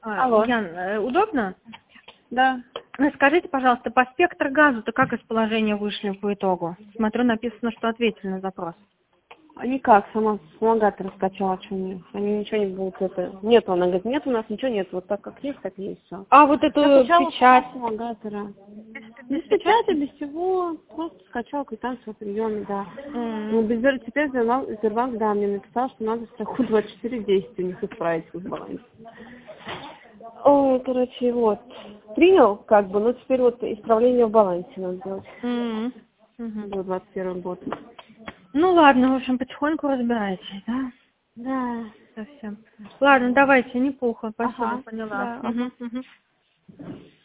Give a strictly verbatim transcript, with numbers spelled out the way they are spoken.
А, Алло. Ян, э, удобно? Да. Ну, скажите, пожалуйста, по спектрогазу-то как из положения вышли по итогу? Смотрю, написано, что ответили на запрос. А никак, сама вспомогатор раскачала, что у них. Они ничего не будут это. Нет, она говорит, нет, у нас ничего нет. Вот так как есть, так и есть все. А вот эту печать? Вспомогатора. Без Без печати, без всего. Просто скачал квитанцию о приеме, да. М. Ну, без зер- теперь Сбербанк, Сбербанк, да, мне написал, что надо страху двадцать четыре десять у них исправить в балансе. Ой, короче, вот. Принял, как бы, но теперь вот исправление в балансе надо делать. М. Мгм. До двадцать первый год. Ну ладно, в общем, потихоньку разбирайтесь, да? Да. Совсем. Ладно, давайте, не пуха, спасибо, Ага. поняла. Да, ага. Мгм, мгм.